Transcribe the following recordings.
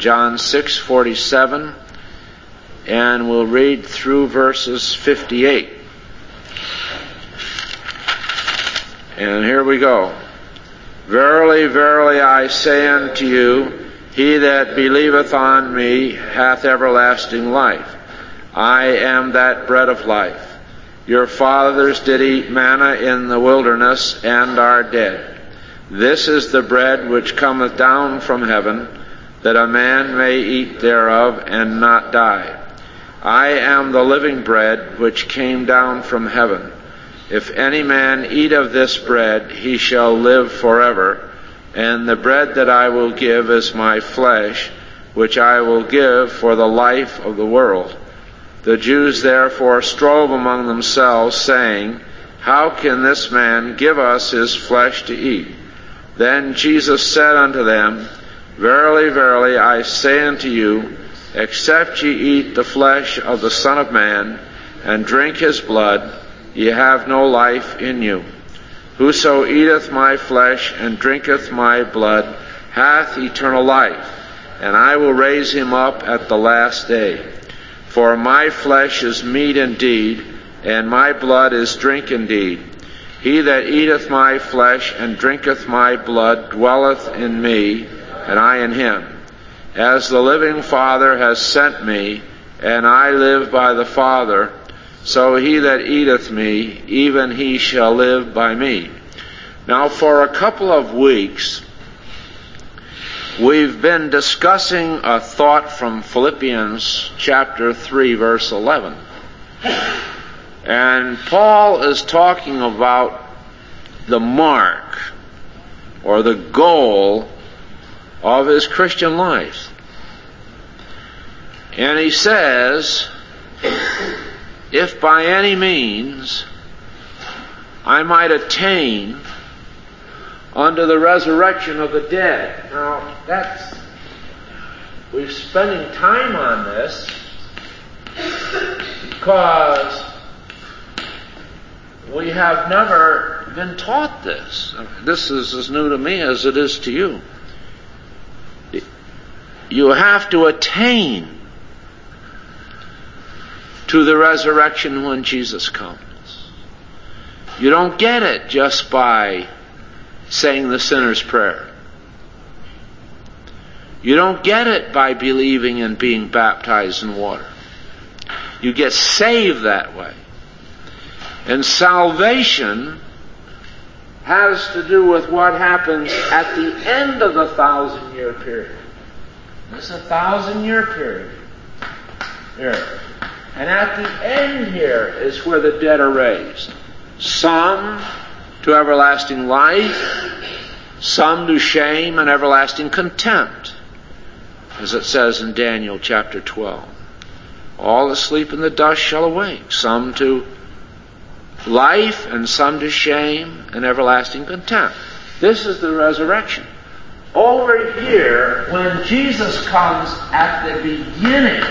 John 6:47, and we'll read through verses 58. And here we go. Verily, verily, I say unto you, he that believeth on me hath everlasting life. I am that bread of life. Your fathers did eat manna in the wilderness, and are dead. This is the bread which cometh down from heaven, that a man may eat thereof, and not die. I am the living bread which came down from heaven. If any man eat of this bread, he shall live forever. And the bread that I will give is my flesh, which I will give for the life of the world. The Jews therefore strove among themselves, saying, How can this man give us his flesh to eat? Then Jesus said unto them, Verily, verily, I say unto you, except ye eat the flesh of the Son of Man, and drink his blood, ye have no life in you. Whoso eateth my flesh and drinketh my blood hath eternal life, and I will raise him up at the last day. For my flesh is meat indeed, and my blood is drink indeed. He that eateth my flesh and drinketh my blood dwelleth in me, and I in him. As the living Father has sent me, and I live by the Father, so he that eateth me, even he shall live by me. Now, for a couple of weeks, we've been discussing a thought from Philippians chapter 3, verse 11. And Paul is talking about the mark, or the goal, of his Christian life. And he says, if by any means I might attain unto the resurrection of the dead. Now, we're spending time on this because we have never been taught this. This is as new to me as it is to you. You have to attain to the resurrection when Jesus comes. You don't get it just by saying the sinner's prayer. You don't get it by believing and being baptized in water. You get saved that way. And salvation has to do with what happens at the end of the 1,000-year period. This is a 1,000-year period. Here. And at the end here is where the dead are raised. Some to everlasting life, some to shame and everlasting contempt, as it says in Daniel chapter 12. All asleep in the dust shall awake, some to life and some to shame and everlasting contempt. This is the resurrection. Over here, when Jesus comes at the beginning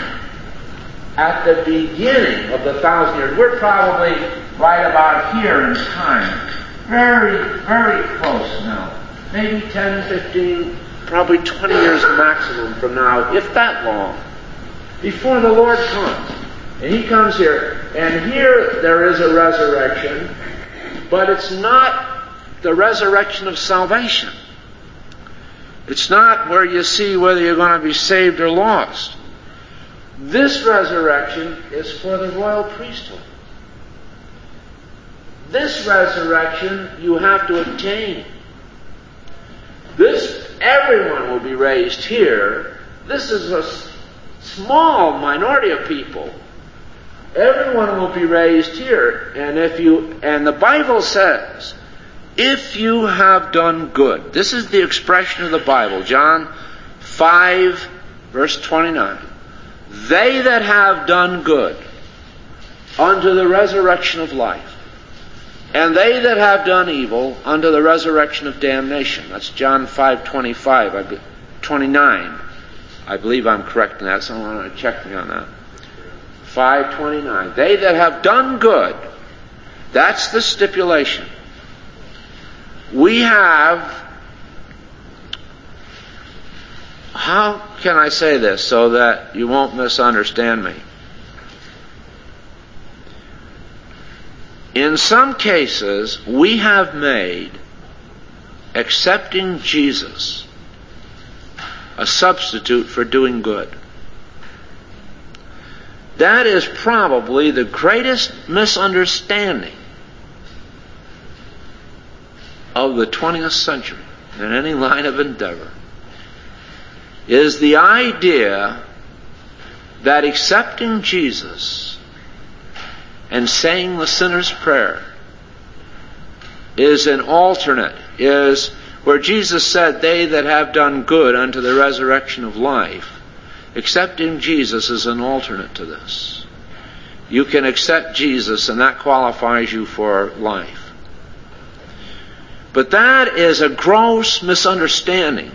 of the 1,000 years, we're probably right about here in time. Very, very close now. Maybe 10, 15, probably 20 years maximum from now, if that long, before the Lord comes. And he comes here, and here there is a resurrection, but it's not the resurrection of salvation. It's not where you see whether you're going to be saved or lost. This resurrection is for the royal priesthood. This resurrection you have to attain. Everyone will be raised here. This is a small minority of people. Everyone will be raised here. And the Bible says, if you have done good. This is the expression of the Bible. John 5, verse 29. They that have done good unto the resurrection of life, and they that have done evil unto the resurrection of damnation. That's John 5:25, 29. I believe I'm correct in that. Someone want to check me on that. 5:29. They that have done good. That's the stipulation. We have how can I say this so that you won't misunderstand me? In some cases, we have made accepting Jesus a substitute for doing good. That is probably the greatest misunderstanding of the 20th century in any line of endeavor, is the idea that accepting Jesus and saying the sinner's prayer is an alternate, is where Jesus said, "They that have done good unto the resurrection of life." Accepting Jesus is an alternate to this. You can accept Jesus and that qualifies you for life. But that is a gross misunderstanding.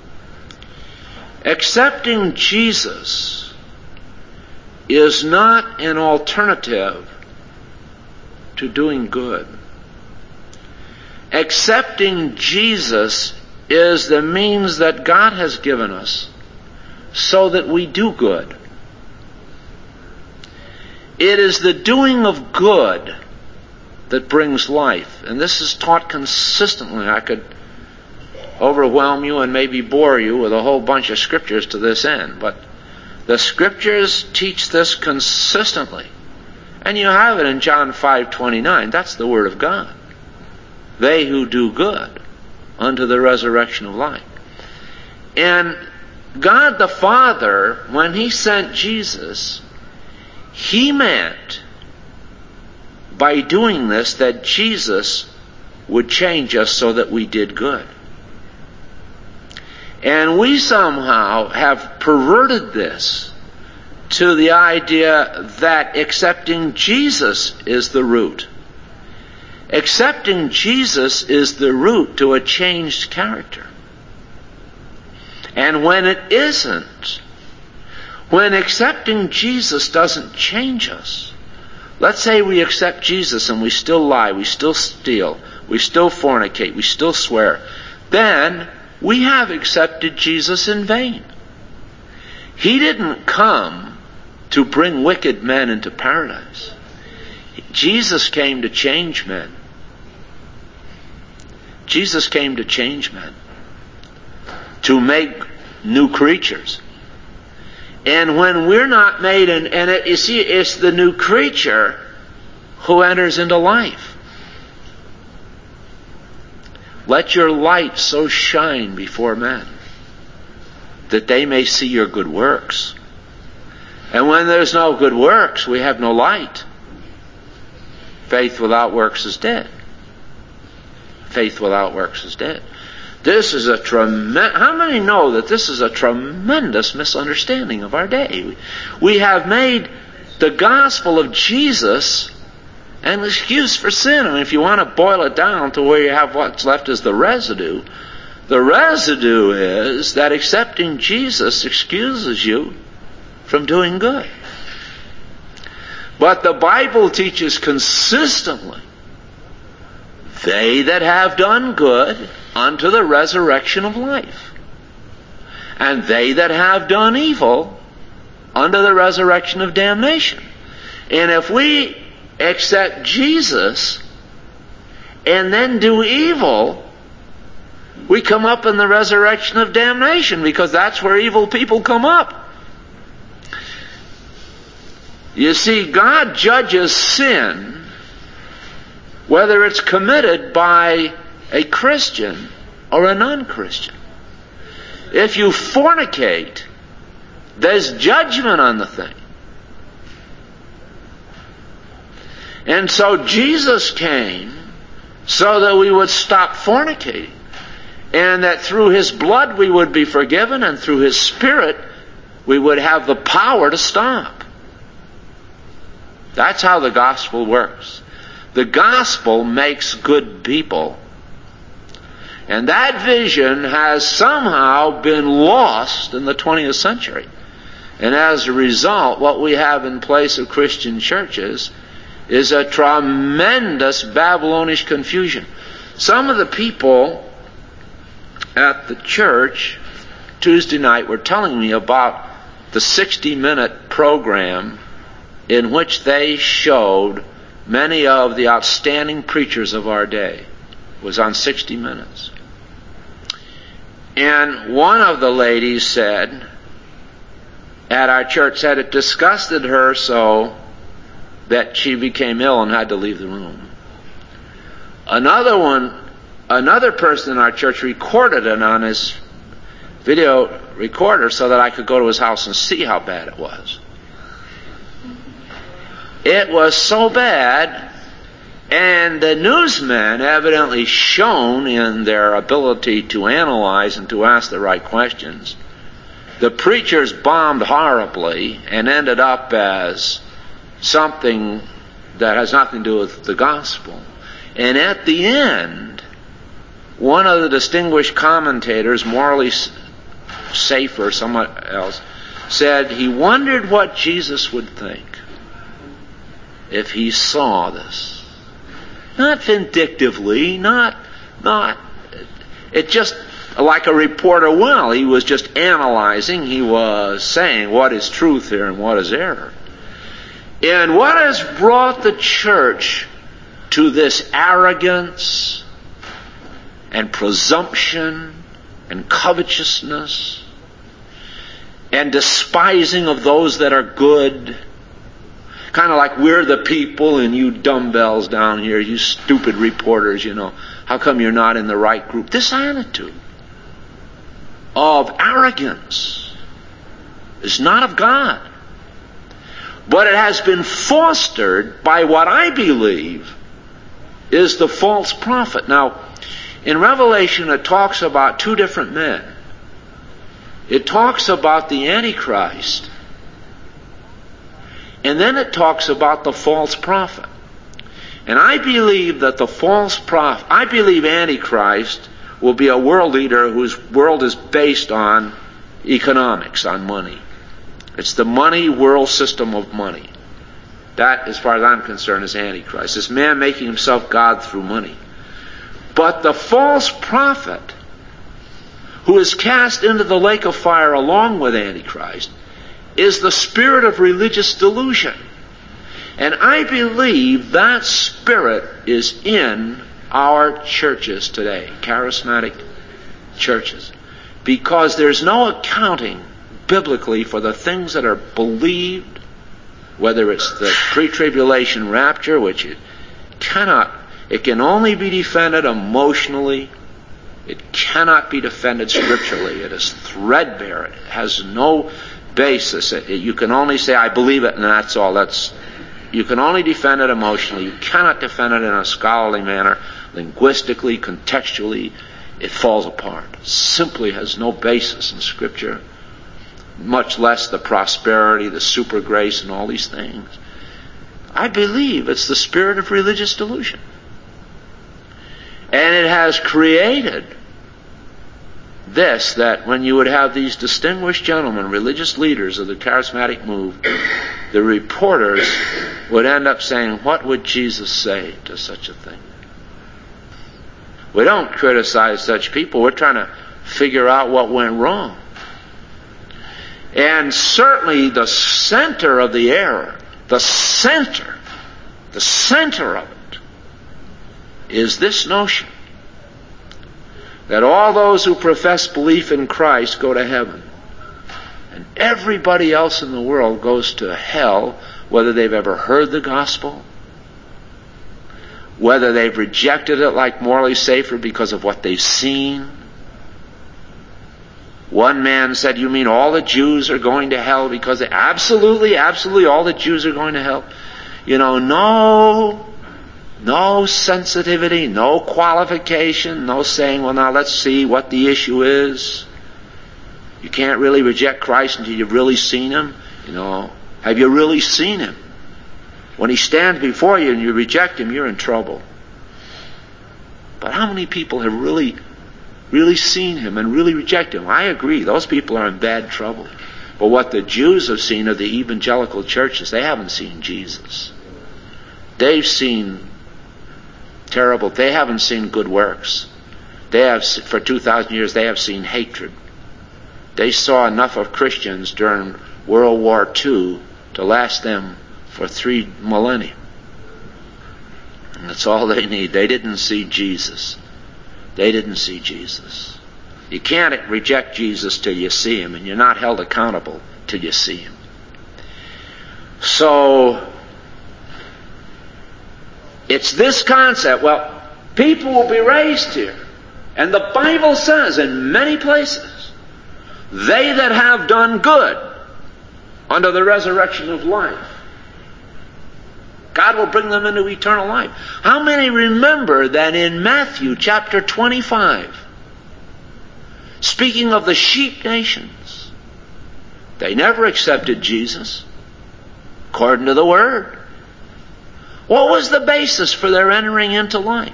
Accepting Jesus is not an alternative to doing good. Accepting Jesus is the means that God has given us so that we do good. It is the doing of good that brings life. And this is taught consistently. I could overwhelm you and maybe bore you with a whole bunch of scriptures to this end. But the scriptures teach this consistently. And you have it in John 5:29. That's the Word of God. They who do good unto the resurrection of life. And God the Father, when He sent Jesus, He meant by doing this that Jesus would change us so that we did good. And we somehow have perverted this to the idea that accepting Jesus is the root. Accepting Jesus is the root to a changed character. And when it isn't, when accepting Jesus doesn't change us, let's say we accept Jesus and we still lie, we still steal, we still fornicate, we still swear, then we have accepted Jesus in vain. He didn't come to bring wicked men into paradise. Jesus came to change men. Jesus came to change men, to make new creatures. And when we're not made, you see, it's the new creature who enters into life. Let your light so shine before men that they may see your good works. And when there's no good works, we have no light. Faith without works is dead. Faith without works is dead. This is how many know that this is a tremendous misunderstanding of our day? We have made the gospel of Jesus an excuse for sin. I mean, if you want to boil it down to where you have what's left is the residue is that accepting Jesus excuses you from doing good. But the Bible teaches consistently, they that have done good unto the resurrection of life, and they that have done evil unto the resurrection of damnation. And if we accept Jesus and then do evil, we come up in the resurrection of damnation, because that's where evil people come up. You see, God judges sin whether it's committed by a Christian or a non-Christian. If you fornicate, there's judgment on the thing. And so Jesus came so that we would stop fornicating, and that through His blood we would be forgiven, and through His Spirit we would have the power to stop. That's how the gospel works. The gospel makes good people. And that vision has somehow been lost in the 20th century. And as a result, what we have in place of Christian churches is a tremendous Babylonish confusion. Some of the people at the church Tuesday night were telling me about the 60-minute program in which they showed many of the outstanding preachers of our day. It was on 60 Minutes. And one of the ladies said, at our church, said it disgusted her so that she became ill and had to leave the room. Another person in our church recorded it on his video recorder so that I could go to his house and see how bad it was. It was so bad, and the newsmen, evidently shown in their ability to analyze and to ask the right questions, the preachers bombed horribly and ended up as something that has nothing to do with the gospel. And at the end, one of the distinguished commentators, Morley Safer or someone else, said he wondered what Jesus would think if he saw this. Not vindictively, not it just like a reporter will. He was just analyzing. He was saying what is truth here and what is error. And what has brought the church to this arrogance and presumption and covetousness and despising of those that are good? Kind of like we're the people and you dumbbells down here, you stupid reporters, how come you're not in the right group? This attitude of arrogance is not of God. But it has been fostered by what I believe is the false prophet. Now, in Revelation it talks about two different men. It talks about the Antichrist, and then it talks about the false prophet. And I believe that the false prophet, I believe Antichrist will be a world leader whose world is based on economics, on money. It's the money world system of money. That, as far as I'm concerned, is Antichrist. This man making himself God through money. But the false prophet, who is cast into the lake of fire along with Antichrist, is the spirit of religious delusion. And I believe that spirit is in our churches today, charismatic churches, because there's no accounting biblically for the things that are believed, whether it's the pre-tribulation rapture, which it can only be defended emotionally. It cannot be defended scripturally. It is threadbare. It has no basis. You can only say, I believe it, and that's all. You can only defend it emotionally. You cannot defend it in a scholarly manner, linguistically, contextually. It falls apart. It simply has no basis in Scripture, much less the prosperity, the super grace, and all these things. I believe it's the spirit of religious delusion. And it has created this, that when you would have these distinguished gentlemen, religious leaders of the charismatic move, the reporters would end up saying, what would Jesus say to such a thing? We don't criticize such people. We're trying to figure out what went wrong. And certainly the center of the error, the center of it, is this notion that all those who profess belief in Christ go to heaven, and everybody else in the world goes to hell, whether they've ever heard the gospel, whether they've rejected it like Morley Safer because of what they've seen. One man said, you mean all the Jews are going to hell because absolutely all the Jews are going to hell? No sensitivity, no qualification, no saying, well, now let's see what the issue is. You can't really reject Christ until you've really seen Him. Have you really seen Him? When He stands before you and you reject Him, you're in trouble. But how many people have really seen Him and really reject Him? I agree, those people are in bad trouble. But what the Jews have seen of the evangelical churches, they haven't seen Jesus. They've seen terrible. They haven't seen good works. They have, for 2,000 years, they have seen hatred. They saw enough of Christians during World War II to last them for 3 millennia. And that's all they need. They didn't see Jesus. They didn't see Jesus. You can't reject Jesus till you see him, and you're not held accountable till you see him. So, it's this concept. Well, people will be raised here. And the Bible says in many places, they that have done good unto the resurrection of life, God will bring them into eternal life. How many remember that in Matthew chapter 25, speaking of the sheep nations, they never accepted Jesus according to the Word. What was the basis for their entering into life?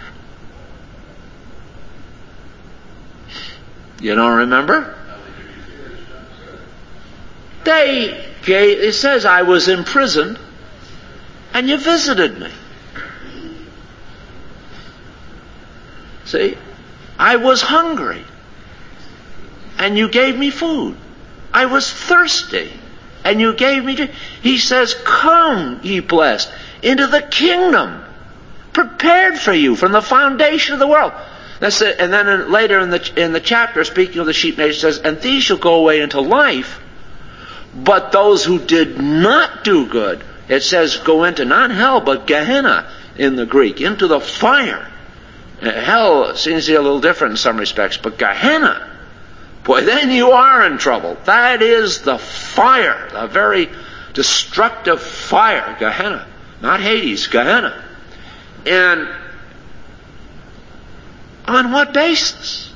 You don't remember? It says, I was imprisoned and you visited me. See? I was hungry and you gave me food. I was thirsty and you gave me drink. He says, come, ye blessed, into the kingdom prepared for you from the foundation of the world. That's it. And then later in the chapter, speaking of the sheep nation, says, and these shall go away into life, but those who did not do good, it says, go into not hell, but Gehenna in the Greek, into the fire. Hell seems to be a little different in some respects, but Gehenna, boy, then you are in trouble. That is the fire, the very destructive fire, Gehenna. Not Hades, Gehenna. And on what basis?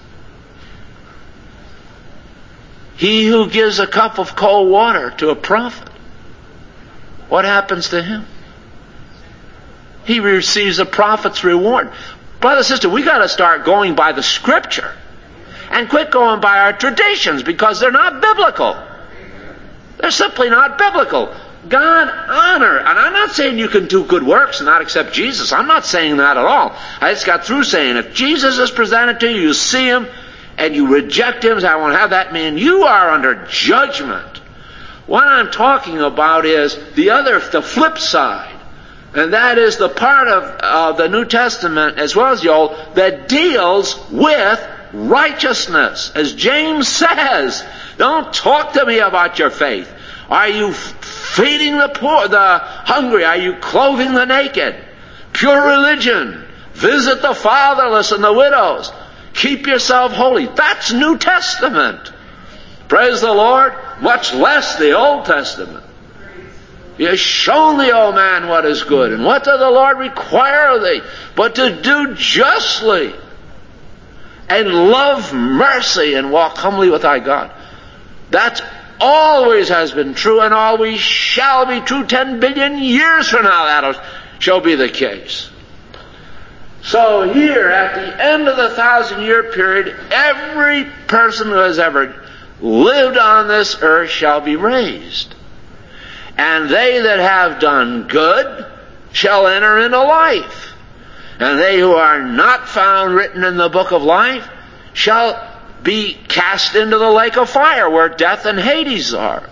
He who gives a cup of cold water to a prophet, what happens to him? He receives a prophet's reward. Brother, sister, we got to start going by the Scripture and quit going by our traditions because they're not biblical. They're simply not biblical. God honor, and I'm not saying you can do good works and not accept Jesus. I'm not saying that at all. I just got through saying if Jesus is presented to you, you see him, and you reject him, say, I won't have that man, you are under judgment. What I'm talking about is the flip side. And that is the part of the New Testament as well as the Old that deals with righteousness. As James says, don't talk to me about your faith. Are you feeding the poor, the hungry? Are you clothing the naked? Pure religion. Visit the fatherless and the widows. Keep yourself holy. That's New Testament. Praise the Lord. Much less the Old Testament. He has shown thee, O man, what is good. And what does the Lord require of thee? But to do justly and love mercy and walk humbly with thy God. That always has been true and always shall be true. 10 billion years from now that shall be the case. So here, at the end of the 1,000-year period, every person who has ever lived on this earth shall be raised. And they that have done good shall enter into life. And they who are not found written in the book of life shall be cast into the lake of fire where death and Hades are.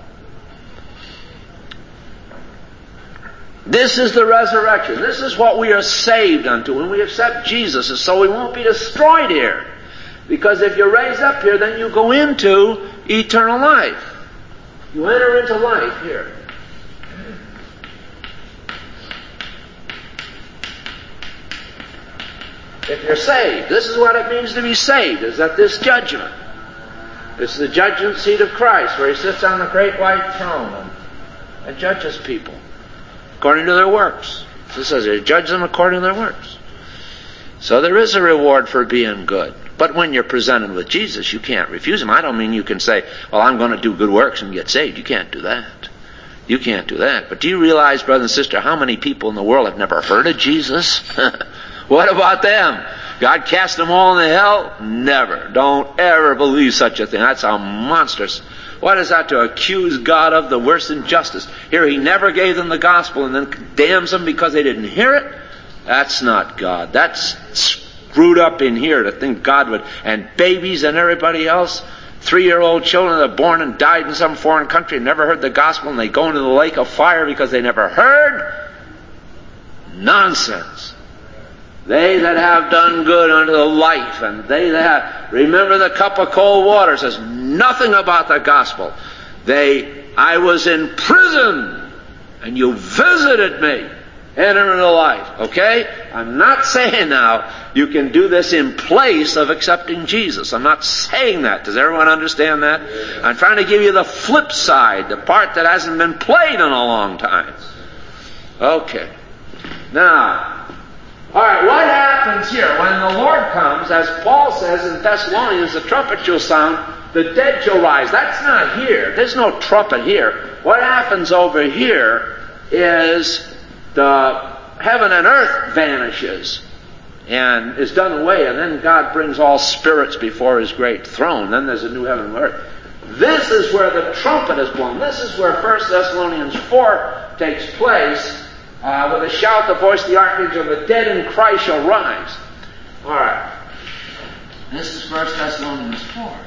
This is the resurrection. This is what we are saved unto when we accept Jesus. And so we won't be destroyed here. Because if you're raised up here, then you go into eternal life. You enter into life here. If you're saved, this is what it means to be saved, is at this judgment. It's the judgment seat of Christ, where he sits on the great white throne and judges people according to their works. It says he judges them according to their works. So there is a reward for being good. But when you're presented with Jesus, you can't refuse him. I don't mean you can say, well, I'm going to do good works and get saved. You can't do that. You can't do that. But do you realize, brother and sister, how many people in the world have never heard of Jesus? What about them? God cast them all into hell? Never. Don't ever believe such a thing. That's how monstrous. What is that to accuse God of? The worst injustice. Here, he never gave them the gospel and then condemns them because they didn't hear it? That's not God. That's screwed up in here to think God would, and babies and everybody else, 3-year-old children that are born and died in some foreign country and never heard the gospel, and they go into the lake of fire because they never heard? Nonsense. They that have done good unto the life, and they that have, remember the cup of cold water, says nothing about the gospel. I was in prison, and you visited me. Enter into life. Okay? I'm not saying now you can do this in place of accepting Jesus. I'm not saying that. Does everyone understand that? I'm trying to give you the flip side, the part that hasn't been played in a long time. Okay. Now, alright, what happens here? When the Lord comes, as Paul says in Thessalonians, the trumpet shall sound, the dead shall rise. That's not here. There's no trumpet here. What happens over here is the heaven and earth vanishes and is done away, and then God brings all spirits before His great throne. Then there's a new heaven and earth. This is where the trumpet is blown. This is where 1 Thessalonians 4 takes place. With a shout, the voice of the archangel, the dead in Christ shall rise. Alright. This is 1 Thessalonians 4.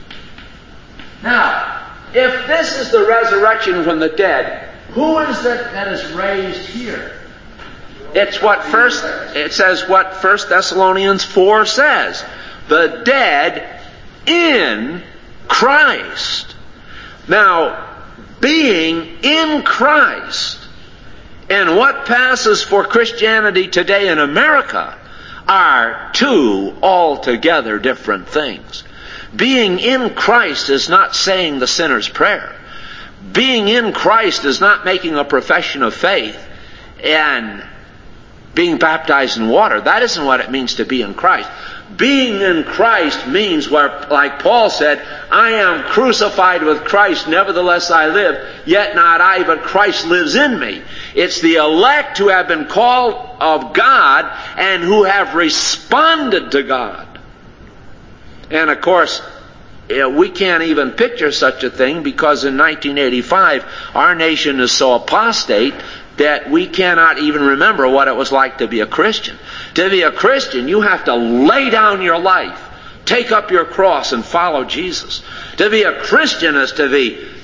Now, if this is the resurrection from the dead, who is it that is raised here? It says what 1 Thessalonians 4 says. The dead in Christ. Now, being in Christ and what passes for Christianity today in America are two altogether different things. Being in Christ is not saying the sinner's prayer. Being in Christ is not making a profession of faith and being baptized in water. That isn't what it means to be in Christ. Being in Christ means, where, like Paul said, I am crucified with Christ, nevertheless I live, yet not I, but Christ lives in me. It's the elect who have been called of God and who have responded to God. And of course, we can't even picture such a thing, because in 1985 our nation is so apostate that we cannot even remember what it was like to be a Christian. To be a Christian, you have to lay down your life, take up your cross, and follow Jesus. To be a Christian is to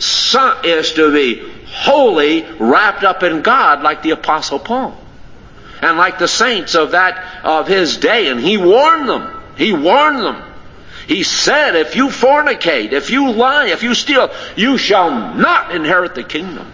be wholly wrapped up in God, like the Apostle Paul, and like the saints of his day. And he warned them. He warned them. He said, if you fornicate, if you lie, if you steal, you shall not inherit the kingdom.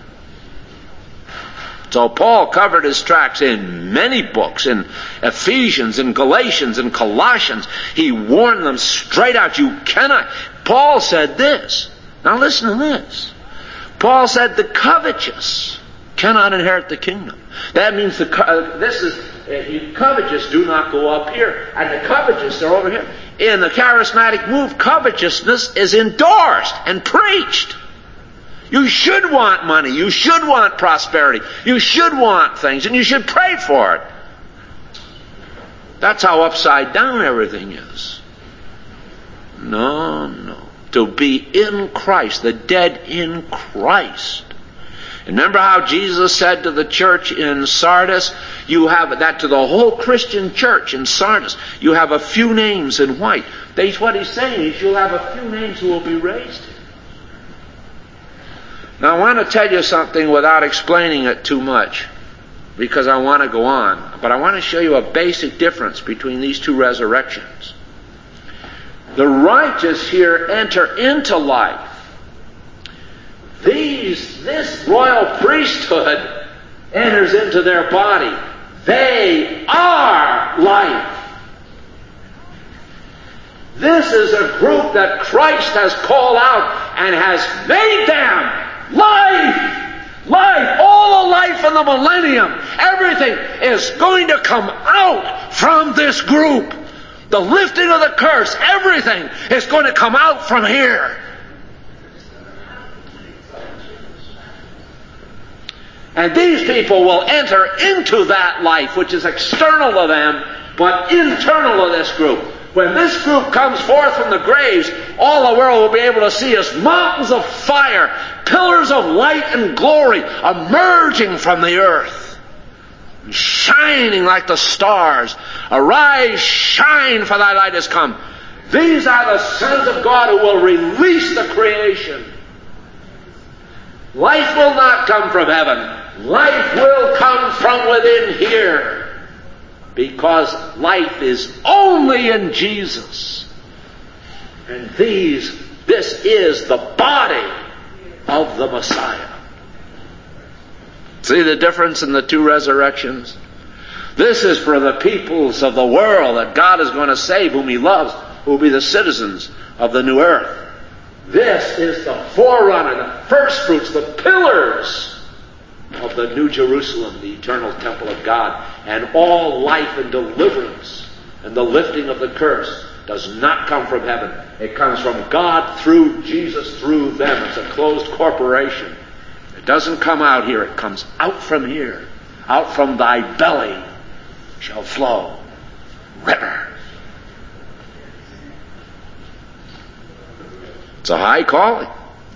So Paul covered his tracks in many books, in Ephesians, in Galatians, in Colossians. He warned them straight out. You cannot. Paul said this. Now listen to this. Paul said the covetous cannot inherit the kingdom. That means covetous do not go up here, and the covetous are over here. In the charismatic move, covetousness is endorsed and preached. You should want money. You should want prosperity. You should want things, and you should pray for it. That's how upside down everything is. No. To be in Christ, the dead in Christ. Remember how Jesus said to the church in Sardis, you have that to the whole Christian church in Sardis, you have a few names in white. What he's saying is you'll have a few names who will be raised. Now I want to tell you something without explaining it too much, because I want to go on. But I want to show you a basic difference between these two resurrections. The righteous here enter into life. This royal priesthood enters into their body. They are life. This is a group that Christ has called out and has made them life. Life. All the life in the millennium. Everything is going to come out from this group. The lifting of the curse. Everything is going to come out from here. And these people will enter into that life which is external to them, but internal to this group. When this group comes forth from the graves, all the world will be able to see is mountains of fire, pillars of light and glory emerging from the earth, shining like the stars. Arise, shine, for thy light has come. These are the sons of God who will release the creation. Life will not come from heaven. Life will come from within here. Because life is only in Jesus. And this is the body of the Messiah. See the difference in the two resurrections? This is for the peoples of the world that God is going to save, whom He loves, who will be the citizens of the new earth. This is the forerunner, the first fruits, the pillars of the New Jerusalem, the eternal temple of God. And all life and deliverance and the lifting of the curse does not come from heaven. It comes from God through Jesus, through them. It's a closed corporation. It doesn't come out here. It comes out from here. Out from thy belly shall flow river. It's a high calling.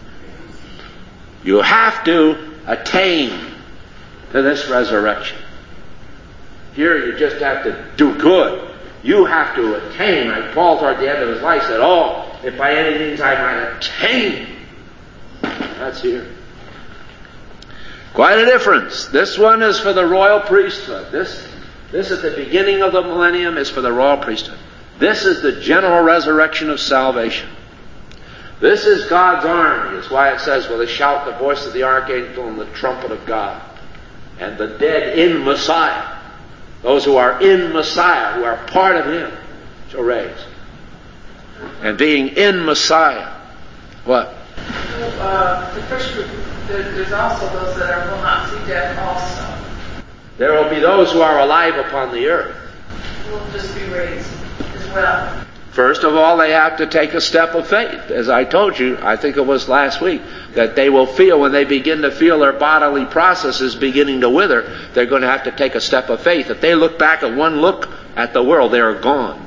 You have to attain to this resurrection. Here you just have to do good. You have to attain. Like Paul toward the end of his life said, if by any means I might attain. That's here. Quite a difference. This one is for the royal priesthood. This at the beginning of the millennium is for the royal priesthood. This is the general resurrection of salvation. This is God's army. That's why it says, with a shout, the voice of the archangel, and the trumpet of God. And the dead in Messiah, those who are in Messiah, who are part of Him, shall raise. And being in Messiah, what? The first group, there's also those that will not see death also. There will be those who are alive upon the earth. Will just be raised as well. First of all, they have to take a step of faith. As I told you, I think it was last week, that they will feel, when they begin to feel their bodily processes beginning to wither, they're going to have to take a step of faith. If they look back at one look at the world, they are gone.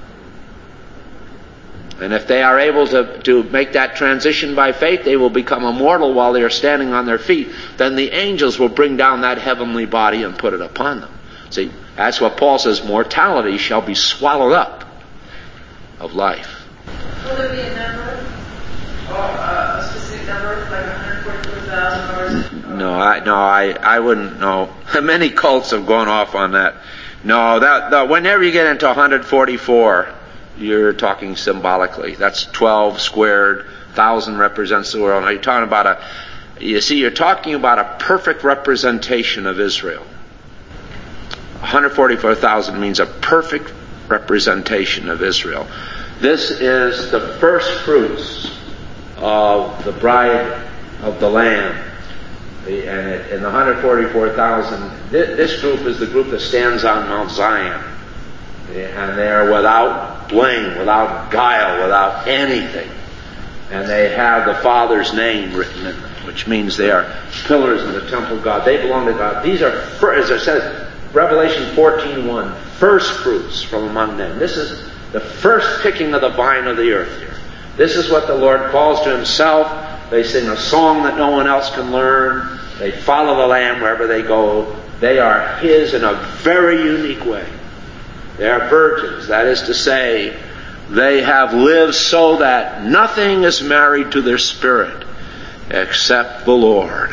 And if they are able to make that transition by faith, they will become immortal while they are standing on their feet. Then the angels will bring down that heavenly body and put it upon them. See, that's what Paul says, mortality shall be swallowed up of life. Will there be a number? Or a specific number, like 144,000? No, I wouldn't know. Many cults have gone off on that. No, whenever you get into 144, you're talking symbolically. That's 12 squared. 1,000 represents the world. Now you're talking about you're talking about a perfect representation of Israel. 144,000 means a perfect representation of Israel. This is the first fruits of the bride of the Lamb. And the 144,000, this group is the group that stands on Mount Zion. And they're without blame, without guile, without anything. And they have the Father's name written in them, which means they are pillars of the temple of God. They belong to God. These are, as it says, Revelation 14:1, first fruits from among men. This is the first picking of the vine of the earth here. This is what the Lord calls to Himself. They sing a song that no one else can learn. They follow the Lamb wherever they go. They are His in a very unique way. They are virgins. That is to say, they have lived so that nothing is married to their spirit except the Lord.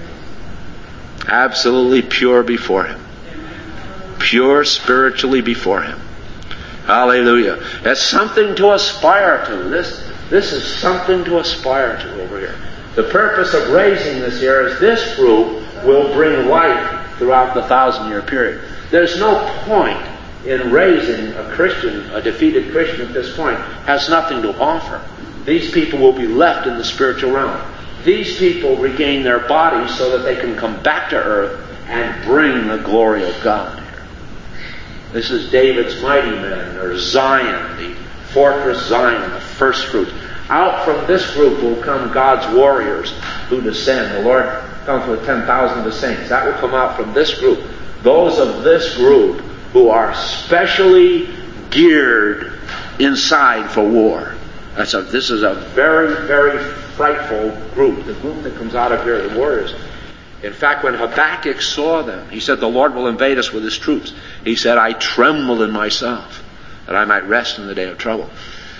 Absolutely pure before Him. Pure spiritually before Him. Hallelujah. That's something to aspire to. This is something to aspire to over here. The purpose of raising this here is this group will bring life throughout the 1,000-year period. There's no point in raising a Christian, a defeated Christian at this point, has nothing to offer. These people will be left in the spiritual realm. These people regain their bodies so that they can come back to earth and bring the glory of God here. This is David's mighty men, or Zion, the fortress Zion, the first fruits. Out from this group will come God's warriors who descend. The Lord comes with 10,000 of the saints. That will come out from this group. Those of this group who are specially geared inside for war. This is a very, very frightful group. The group that comes out of here, the warriors. In fact, when Habakkuk saw them, he said, the Lord will invade us with His troops. He said, I tremble in myself that I might rest in the day of trouble.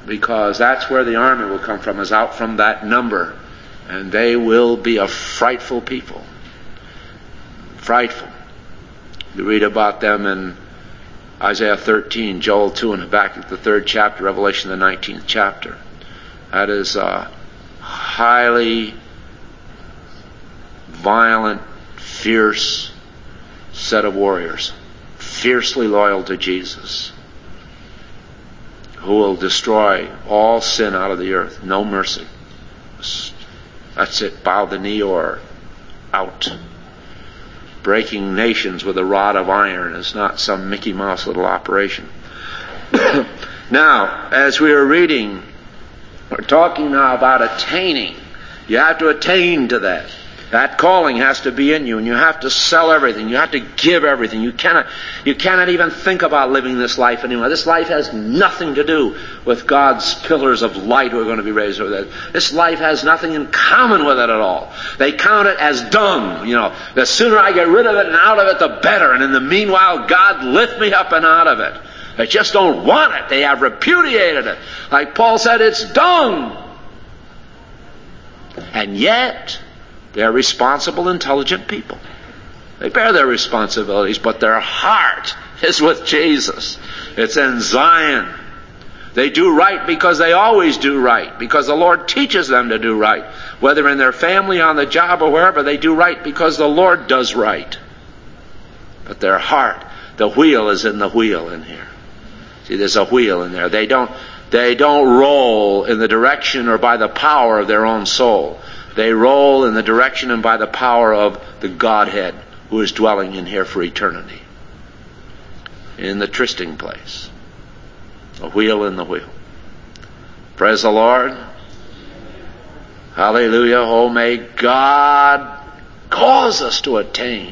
because that's where the army will come from, is out from that number. And they will be a frightful people. Frightful. You read about them in Isaiah 13, Joel 2, and Habakkuk the 3rd chapter, Revelation the 19th chapter. That is a highly violent, fierce set of warriors, fiercely loyal to Jesus, who will destroy all sin out of the earth. No mercy. That's it. Bow the knee or out. Breaking nations with a rod of iron is not some Mickey Mouse little operation. Now, as we are reading, we're talking now about attaining. You have to attain to that. That calling has to be in you, and you have to sell everything. You have to give everything. You cannot even think about living this life anymore. This life has nothing to do with God's pillars of light who are going to be raised over that. This life has nothing in common with it at all. They count it as dung. The sooner I get rid of it and out of it, the better. And in the meanwhile, God lift me up and out of it. They just don't want it. They have repudiated it. Like Paul said, it's dung. And yet, they're responsible, intelligent people. They bear their responsibilities, but their heart is with Jesus. It's in Zion. They do right because they always do right, because the Lord teaches them to do right. Whether in their family, on the job, or wherever, they do right because the Lord does right. But their heart, the wheel is in the wheel in here. See, there's a wheel in there. They don't roll in the direction or by the power of their own soul. They roll in the direction and by the power of the Godhead who is dwelling in here for eternity. In the trysting place. A wheel in the wheel. Praise the Lord. Hallelujah. Oh, may God cause us to attain.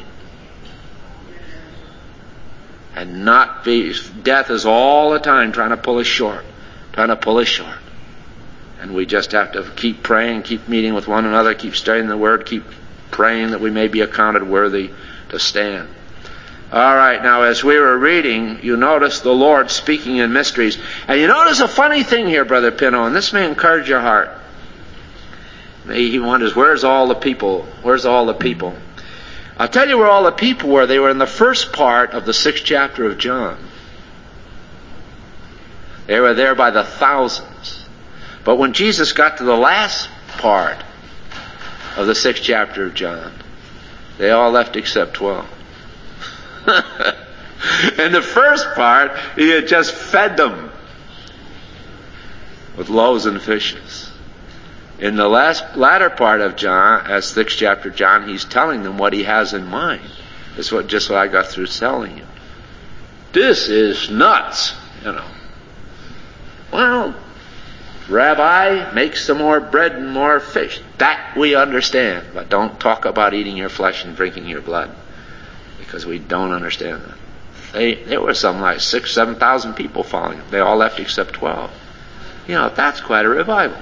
And not be... Death is all the time trying to pull us short. Trying to pull us short. And we just have to keep praying, keep meeting with one another, keep studying the Word, keep praying that we may be accounted worthy to stand. All right, now as we were reading, you notice the Lord speaking in mysteries. And you notice a funny thing here, Brother Pino, and this may encourage your heart. He wonders, where's all the people? Where's all the people? I'll tell you where all the people were. They were in the first part of the 6th chapter of John. They were there by the thousands. But when Jesus got to the last part of the 6th chapter of John, they all left except 12. In the first part, he had just fed them with loaves and fishes. In the latter part of John, as 6th chapter of John, he's telling them what he has in mind. That's just what I got through telling you. This is nuts, Well, Rabbi, make some more bread and more fish. That we understand. But don't talk about eating your flesh and drinking your blood. Because we don't understand that. There were some like 6,000, 7,000 people following him. They all left except 12. That's quite a revival.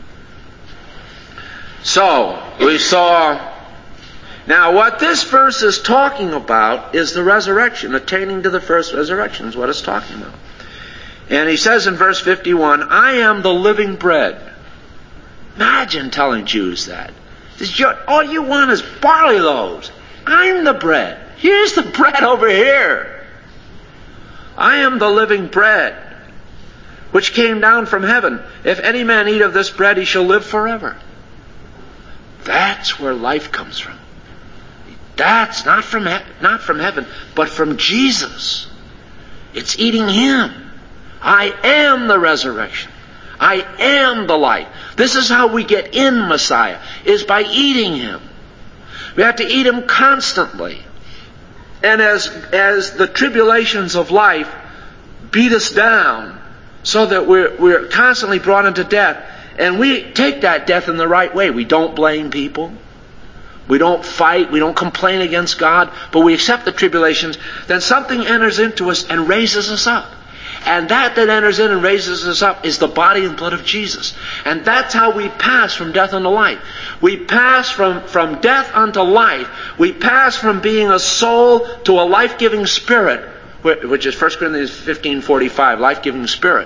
So, we saw... Now, what this verse is talking about is the resurrection. Attaining to the first resurrection is what it's talking about. And he says in verse 51, I am the living bread. Imagine telling Jews that. All you want is barley loaves. I'm the bread. Here's the bread over here. I am the living bread, which came down from heaven. If any man eat of this bread, he shall live forever. That's where life comes from. That's not from heaven, but from Jesus. It's eating Him. I am the resurrection. I am the light. This is how we get in Messiah, is by eating Him. We have to eat Him constantly. And as the tribulations of life beat us down so that we're constantly brought into death, and we take that death in the right way. We don't blame people. We don't fight. We don't complain against God. But we accept the tribulations. Then something enters into us and raises us up. And that enters in and raises us up is the body and blood of Jesus. And that's how we pass from death unto life. We pass from death unto life. We pass from being a soul to a life-giving spirit, which is 1 Corinthians 15:45, life-giving spirit.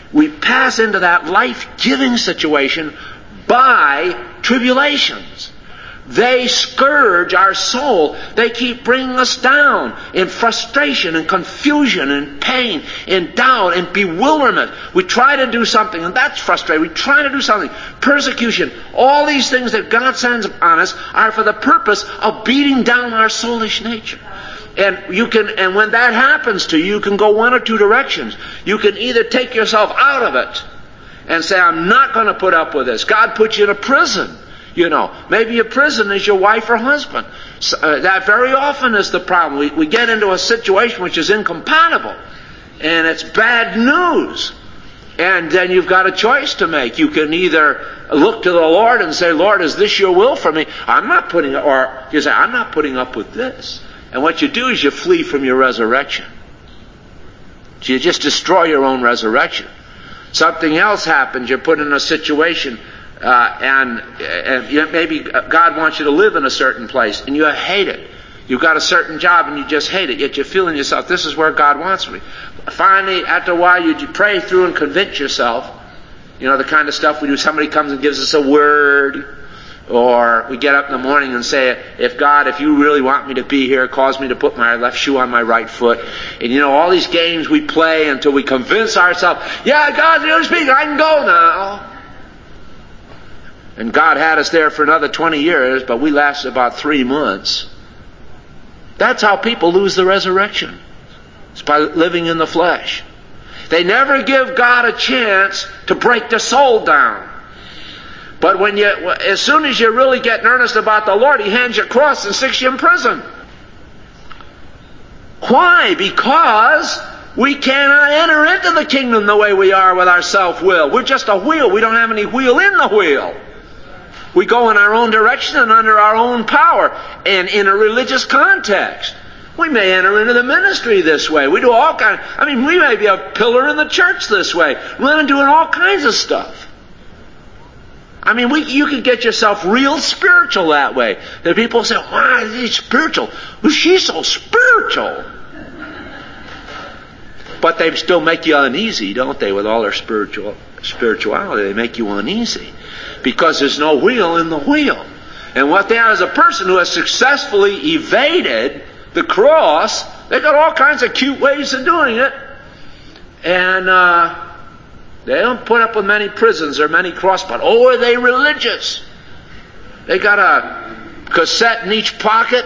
We pass into that life-giving situation by tribulations. They scourge our soul. They keep bringing us down in frustration and confusion and pain and doubt and bewilderment. We try to do something and that's frustrating. We try to do something. Persecution. All these things that God sends on us are for the purpose of beating down our soulish nature. And when that happens to you, you can go one or two directions. You can either take yourself out of it and say, I'm not going to put up with this. God put you in a prison. Maybe a prison is your wife or husband. That very often is the problem. We get into a situation which is incompatible. And it's bad news. And then you've got a choice to make. You can either look to the Lord and say, Lord, is this your will for me? Or you say, I'm not putting up with this. And what you do is you flee from your resurrection. So you just destroy your own resurrection. Something else happens. You're put in a situation and maybe God wants you to live in a certain place and you hate it. You've got a certain job and you just hate it, yet you feel in yourself, this is where God wants me. Finally, after a while, you pray through and convince yourself. The kind of stuff we do. Somebody comes and gives us a word, or we get up in the morning and say, if you really want me to be here, cause me to put my left shoe on my right foot. And all these games we play until we convince ourselves, yeah, God's really speaking, I can go now. And God had us there for another 20 years, but we lasted about 3 months. That's how people lose the resurrection. It's by living in the flesh. They never give God a chance to break the soul down. But as soon as you really get in earnest about the Lord, He hands you a cross and sticks you in prison. Why? Because we cannot enter into the kingdom the way we are with our self-will. We're just a wheel. We don't have any wheel in the wheel. We go in our own direction and under our own power. And in a religious context, we may enter into the ministry this way. We do all kinds. We may be a pillar in the church this way. We're doing all kinds of stuff. You could get yourself real spiritual that way. The people say, why is he spiritual? Well, she's so spiritual. But they still make you uneasy, don't they, with all their spirituality. They make you uneasy. Because there's no wheel in the wheel. And what they are is a person who has successfully evaded the cross. They got all kinds of cute ways of doing it. And they don't put up with many prisons or many crosses. But are they religious? They got a cassette in each pocket.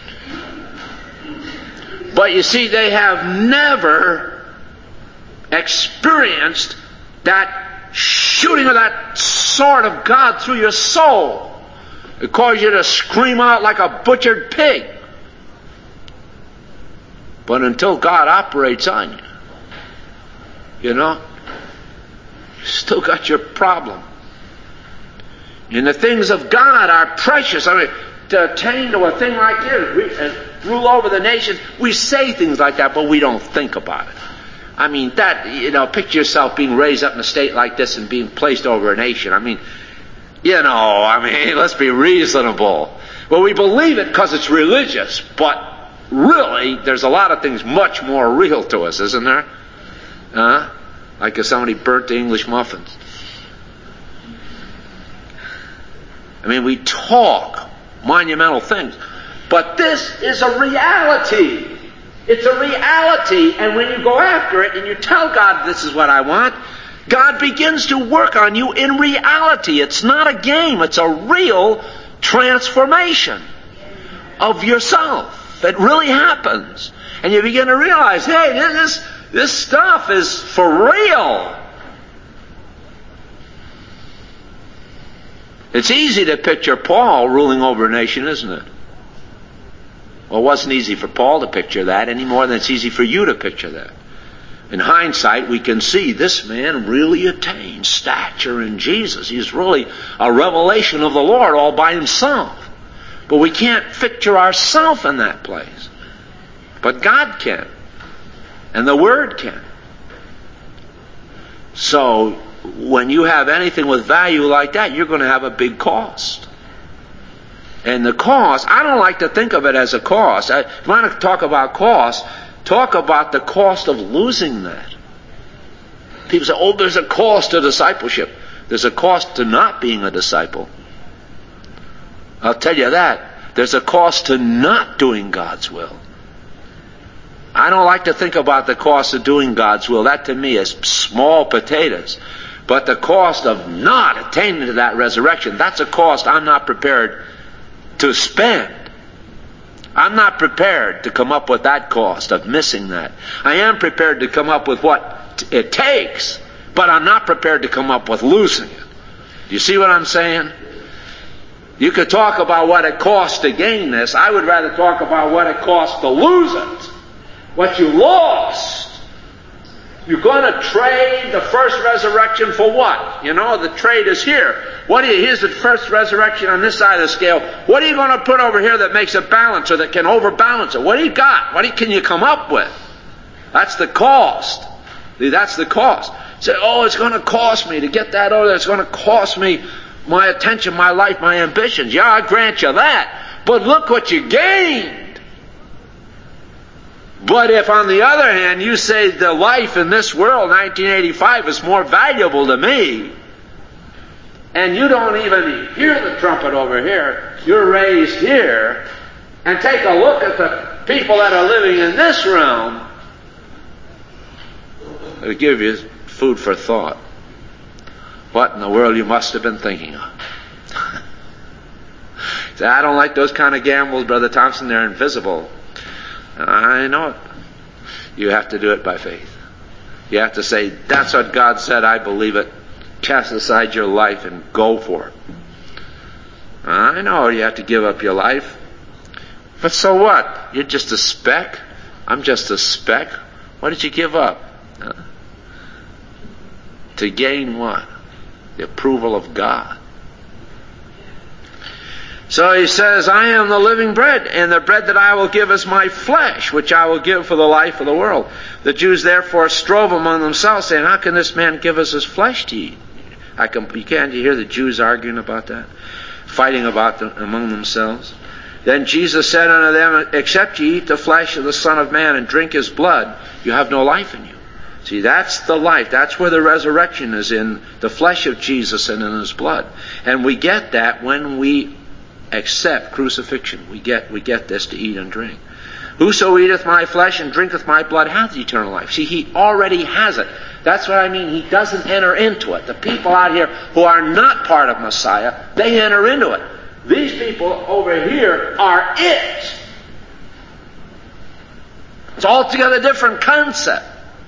But you see, they have never experienced that shooting of that sword of God through your soul. It causes you to scream out like a butchered pig. But until God operates on you, you still got your problem. And the things of God are precious. To attain to a thing like this and rule over the nations, we say things like that, but we don't think about it. Picture yourself being raised up in a state like this and being placed over a nation. Let's be reasonable. Well, we believe it because it's religious, but really, there's a lot of things much more real to us, isn't there? Like if somebody burnt the English muffins. We talk monumental things, but this is a reality. It's a reality, and when you go after it and you tell God, this is what I want, God begins to work on you in reality. It's not a game. It's a real transformation of yourself. It really happens. And you begin to realize, hey, this stuff is for real. It's easy to picture Paul ruling over a nation, isn't it? Well, it wasn't easy for Paul to picture that any more than it's easy for you to picture that. In hindsight, we can see this man really attained stature in Jesus. He's really a revelation of the Lord all by himself. But we can't picture ourselves in that place. But God can. And the Word can. So, when you have anything with value like that, you're going to have a big cost. And the cost, I don't like to think of it as a cost. If you want to talk about cost, talk about the cost of losing that. People say, oh, there's a cost to discipleship. There's a cost to not being a disciple. I'll tell you that. There's a cost to not doing God's will. I don't like to think about the cost of doing God's will. That to me is small potatoes. But the cost of not attaining to that resurrection, that's a cost I'm not prepared to spend. I'm not prepared to come up with that cost of missing that. I am prepared to come up with what it takes, but I'm not prepared to come up with losing it. Do you see what I'm saying? You could talk about what it costs to gain this. I would rather talk about what it costs to lose it. What you lost. You're going to trade the first resurrection for what? You know, the trade is here. Here's the first resurrection on this side of the scale. What are you going to put over here that makes it balance or that can overbalance it? What do you got? What can you come up with? That's the cost. See, that's the cost. Say, oh, it's going to cost me to get that over there. It's going to cost me my attention, my life, my ambitions. Yeah, I grant you that. But look what you gained. But if, on the other hand, you say the life in this world, 1985, is more valuable to me, and you don't even hear the trumpet over here, you're raised here, and take a look at the people that are living in this realm, it'll give you food for thought. What in the world you must have been thinking of? Say, I don't like those kind of gambles, Brother Thompson. They're invisible. I know it. You have to do it by faith. You have to say, that's what God said, I believe it. Cast aside your life and go for it. I know you have to give up your life. But so what? You're just a speck. I'm just a speck. What did you give up? To gain what? The approval of God. So he says, I am the living bread, and the bread that I will give is my flesh, which I will give for the life of the world. The Jews therefore strove among themselves, saying, how can this man give us his flesh to eat? You can't hear the Jews arguing about that? Fighting about them among themselves. Then Jesus said unto them, except ye eat the flesh of the Son of Man and drink his blood, you have no life in you. See, that's the life. That's where the resurrection is, in the flesh of Jesus and in his blood. And we get that when we accept crucifixion. We get this to eat and drink. Whoso eateth my flesh and drinketh my blood hath eternal life. See, he already has it. That's what I mean. He doesn't enter into it. The people out here who are not part of Messiah, they enter into it. These people over here are it. It's altogether different concept.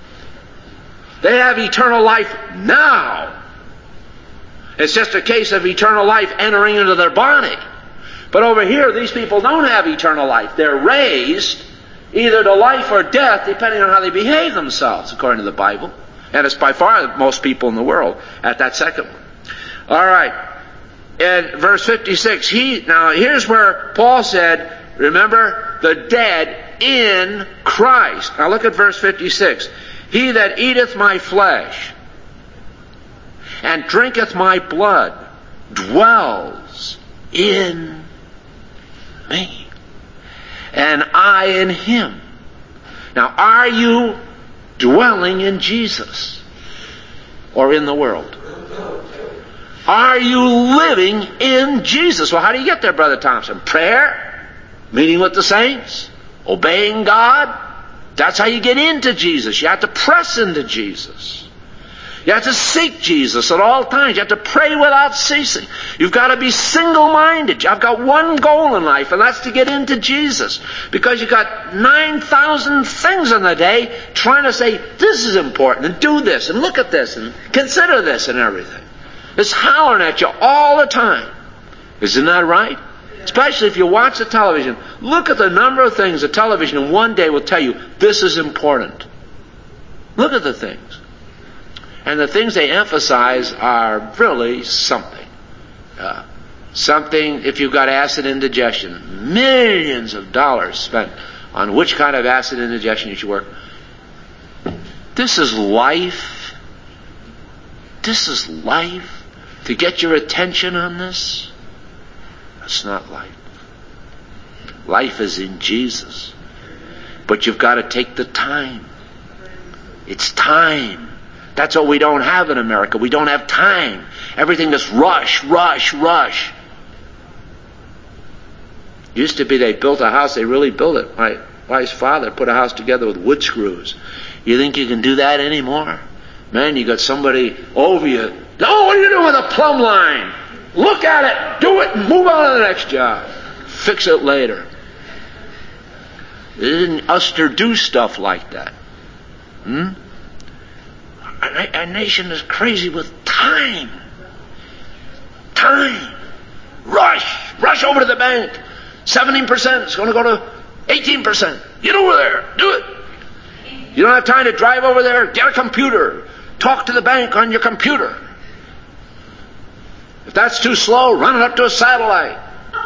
They have eternal life now. It's just a case of eternal life entering into their body. But over here, these people don't have eternal life. They're raised either to life or death, depending on how they behave themselves, according to the Bible. And it's by far most people in the world at that second one. All right. In verse 56, now here's where Paul said, remember, the dead in Christ. Now look at verse 56. He that eateth my flesh and drinketh my blood dwells in me, and I in him. Now, are you dwelling in Jesus or in the world? Are you living in Jesus? Well, how do you get there, Brother Thompson? Prayer, meeting with the saints, obeying God. That's how you get into Jesus. You have to press into Jesus. You have to seek Jesus at all times. You have to pray without ceasing. You've got to be single-minded. I've got one goal in life, and that's to get into Jesus. Because you've got 9,000 things in the day trying to say, this is important, and do this, and look at this, and consider this, and everything. It's hollering at you all the time. Isn't that right? Especially if you watch the television. Look at the number of things the television in one day will tell you, this is important. Look at the things. And the things they emphasize are really something. Something, if you've got acid indigestion, millions of dollars spent on which kind of acid indigestion you should work. This is life. This is life. To get your attention on this, it's not life. Life is in Jesus. But you've got to take the time. It's time That's what we don't have in America. We don't have time. Everything is rush, rush, rush. Used to be they built a house, they really built it. My wife's father put a house together with wood screws. You think you can do that anymore? Man, you got somebody over you. Oh, what are you doing with a plumb line? Look at it, do it, and move on to the next job. Fix it later. They didn't us to do stuff like that. Our nation is crazy with time. Time. Rush. Rush over to the bank. 17% is going to go to 18%. Get over there. Do it. You don't have time to drive over there? Get a computer. Talk to the bank on your computer. If that's too slow, run it up to a satellite.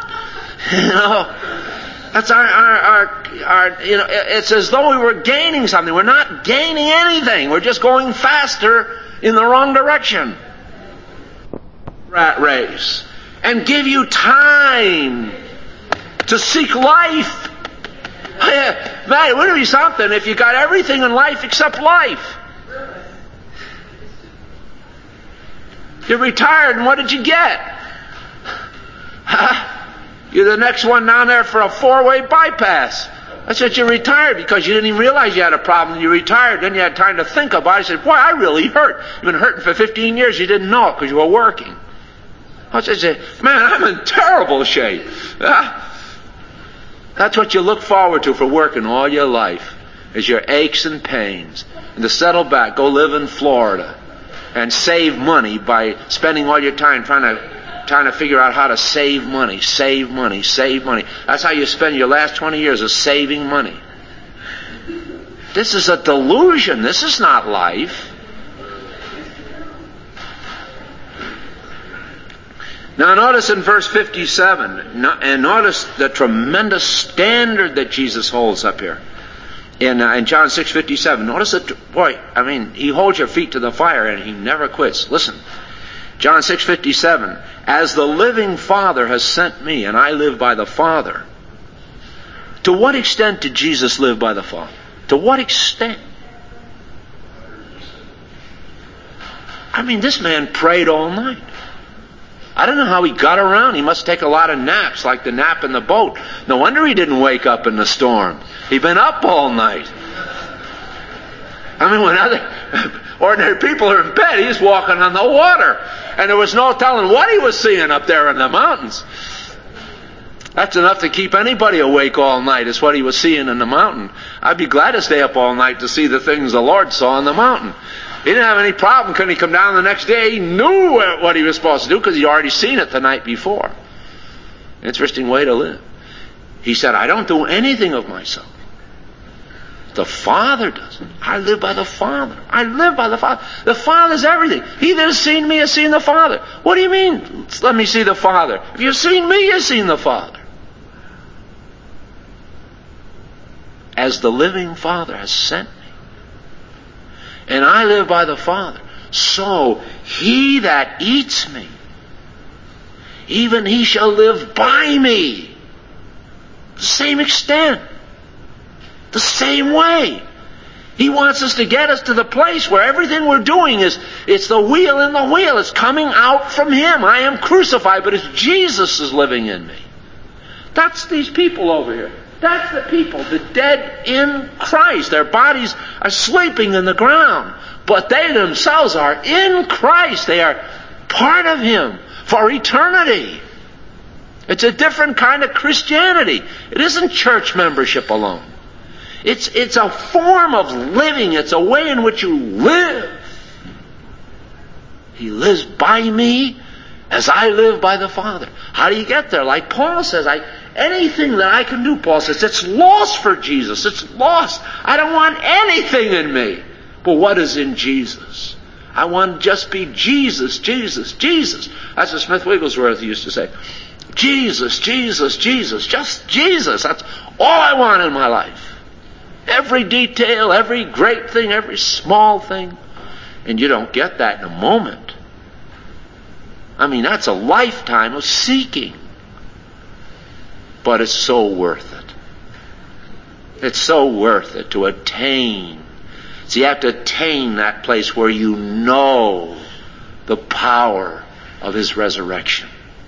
That's our it's as though we were gaining something. We're not gaining anything. We're just going faster in the wrong direction. Rat race. And give you time to seek life. Man, wouldn't it be something if you got everything in life except life? You're retired, and what did you get? You're the next one down there for a 4-way bypass. That's what you retired because you didn't even realize you had a problem. You retired, then you had time to think about it. You said, boy, I really hurt. You've been hurting for 15 years. You didn't know it because you were working. I said, man, I'm in terrible shape. That's what you look forward to for working all your life, is your aches and pains. And to settle back, go live in Florida and save money by spending all your time trying to figure out how to save money, save money, save money. That's how you spend your last 20 years, is saving money. This is a delusion. This is not life. Now notice in verse 57, and notice the tremendous standard that Jesus holds up here. In John 6:57, notice that, boy, I mean, he holds your feet to the fire and he never quits. Listen, John 6:57, as the living Father has sent me and I live by the Father. To what extent did Jesus live by the Father? To what extent? I mean, this man prayed all night. I don't know how he got around. He must take a lot of naps, like the nap in the boat. No wonder he didn't wake up in the storm. He'd been up all night. I mean, when other ordinary people are in bed, he's walking on the water. And there was no telling what he was seeing up there in the mountains. That's enough to keep anybody awake all night, is what he was seeing in the mountain. I'd be glad to stay up all night to see the things the Lord saw in the mountain. He didn't have any problem. Couldn't he come down the next day? He knew what he was supposed to do because he'd already seen it the night before. Interesting way to live. He said, I don't do anything of myself. The Father does it. I live by the Father. I live by the Father. The Father's everything. He that has seen me has seen the Father. What do you mean, let me see the Father? If you've seen me, you've seen the Father. As the living Father has sent me, and I live by the Father, so he that eats me, even he shall live by me. The same extent. The same way. He wants us to get us to the place where everything we're doing it's the wheel in the wheel. It's coming out from him. I am crucified, but it's Jesus is living in me. That's these people over here. That's the people, the dead in Christ. Their bodies are sleeping in the ground, but they themselves are in Christ. They are part of him for eternity. It's a different kind of Christianity. It isn't church membership alone. It's a form of living. It's a way in which you live. He lives by me as I live by the Father. How do you get there? Like Paul says, anything that I can do, Paul says, it's lost for Jesus. It's lost. I don't want anything in me. But what is in Jesus? I want to just be Jesus, Jesus, Jesus. That's what Smith Wigglesworth used to say. Jesus, Jesus, Jesus. Just Jesus. That's all I want in my life. Every detail, every great thing, every small thing. And you don't get that in a moment. I mean, that's a lifetime of seeking. But it's so worth it. It's so worth it to attain. So you have to attain that place where you know the power of His resurrection.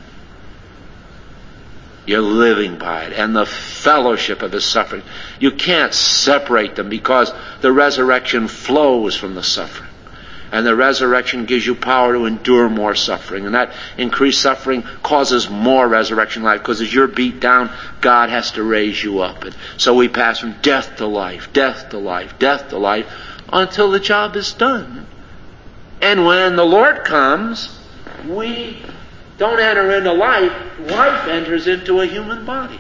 You're living by it. And the fellowship of His suffering. You can't separate them because the resurrection flows from the suffering. And the resurrection gives you power to endure more suffering. And that increased suffering causes more resurrection life. Because as you're beat down, God has to raise you up. And so we pass from death to life, death to life, death to life, until the job is done. And when the Lord comes, we don't enter into life. Life enters into a human body.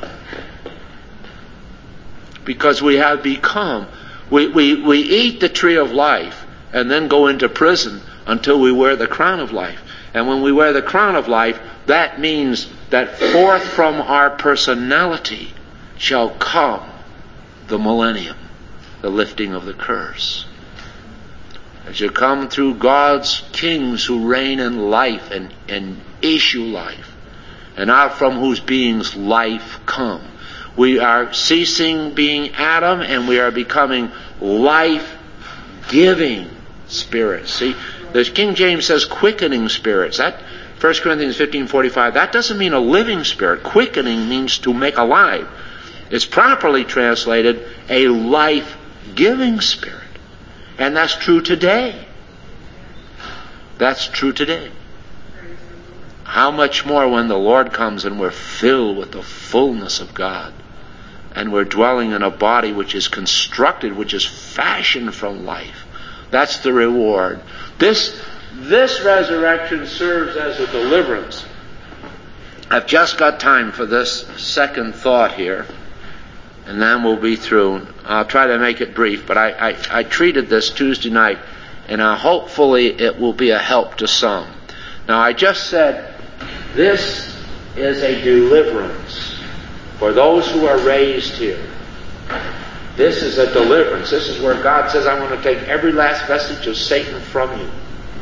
Because we have become. We eat the tree of life and then go into prison until we wear the crown of life. And when we wear the crown of life, that means that forth from our personality shall come the millennium, the lifting of the curse. It shall come through God's kings who reign in life and issue life, and out from whose beings life come. We are ceasing being Adam and we are becoming life-giving spirits. See, the King James says quickening spirits. That 1 Corinthians 15:45, that doesn't mean a living spirit. Quickening means to make alive. It's properly translated a life-giving spirit. And that's true today. That's true today. How much more when the Lord comes and we're filled with the fullness of God, and we're dwelling in a body which is constructed, which is fashioned from life. That's the reward. This resurrection serves as a deliverance. I've just got time for this second thought here, and then we'll be through. I'll try to make it brief, but I treated this Tuesday night, and hopefully it will be a help to some. Now, I just said this is a deliverance for those who are raised here. This is a deliverance. This is where God says, I'm going to take every last vestige of Satan from you.